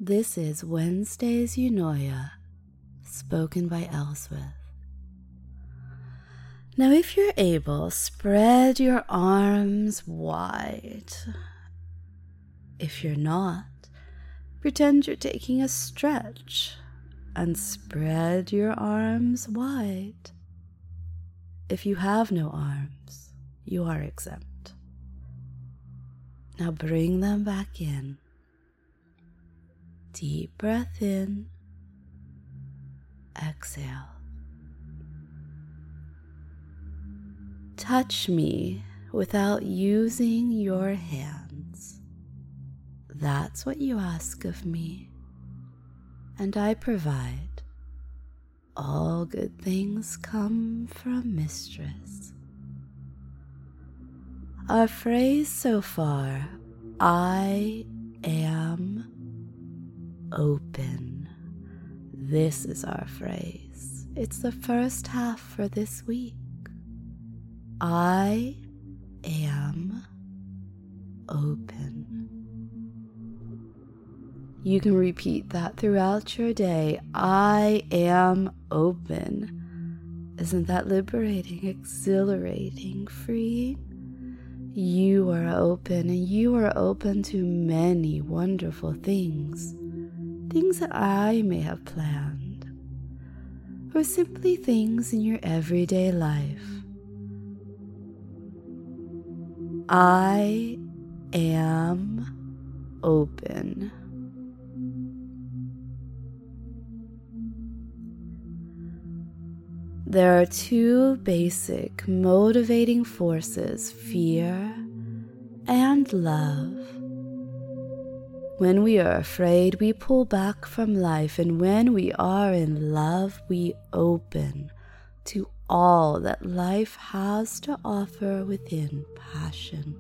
This is Wednesday's Eunoia, spoken by Ellsworth. Now, if you're able, spread your arms wide. If you're not, pretend you're taking a stretch and spread your arms wide. If you have no arms, you are exempt. Now bring them back in. Deep breath in. Exhale. Touch me without using your hands. That's what you ask of me, and I provide. All good things come from Mistress. Our phrase so far, I am open. This is our phrase. It's the first half for this week. I am open. You can repeat that throughout your day. I am open. Isn't that liberating, exhilarating, freeing? You are open, and you are open to many wonderful things. Things that I may have planned, or simply things in your everyday life. I am open. There are two basic motivating forces, fear and love. When we are afraid, we pull back from life, and when we are in love, we open to all that life has to offer within passion,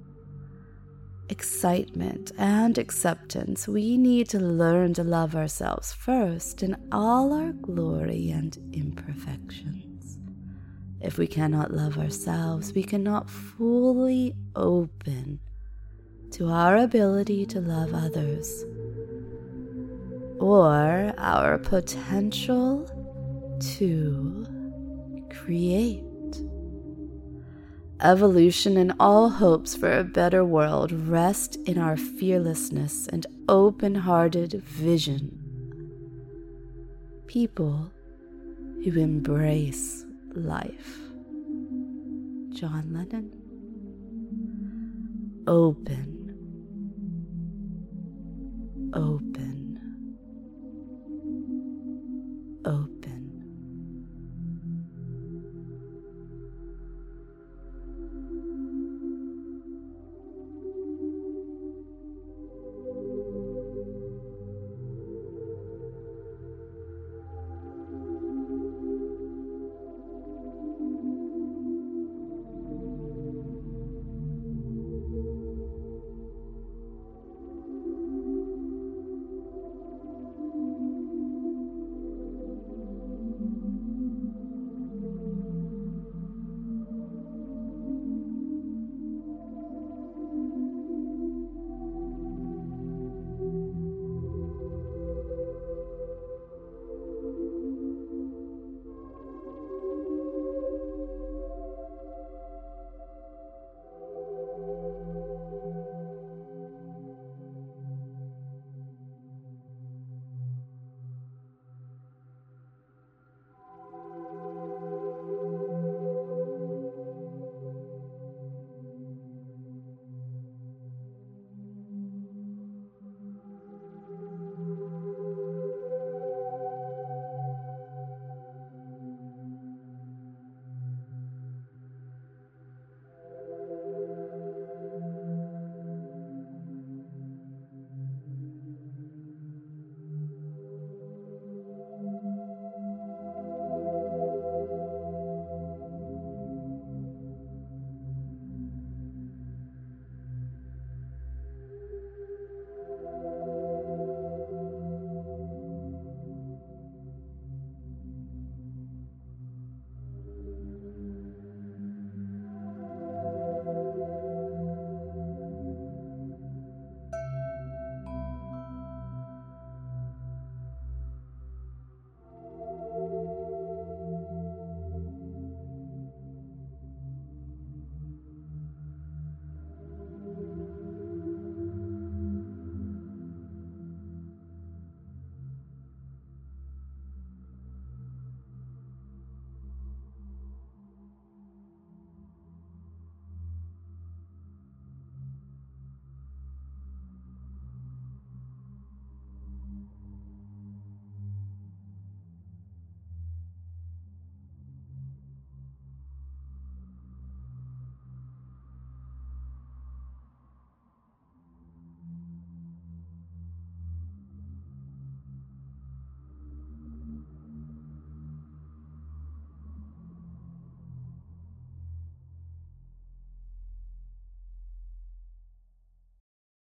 excitement, and acceptance. We need to learn to love ourselves first in all our glory and imperfections. If we cannot love ourselves, we cannot fully open to our ability to love others, or our potential to create. Evolution and all hopes for a better world rest in our fearlessness and open-hearted vision. People who embrace life. John Lennon. Open. Open.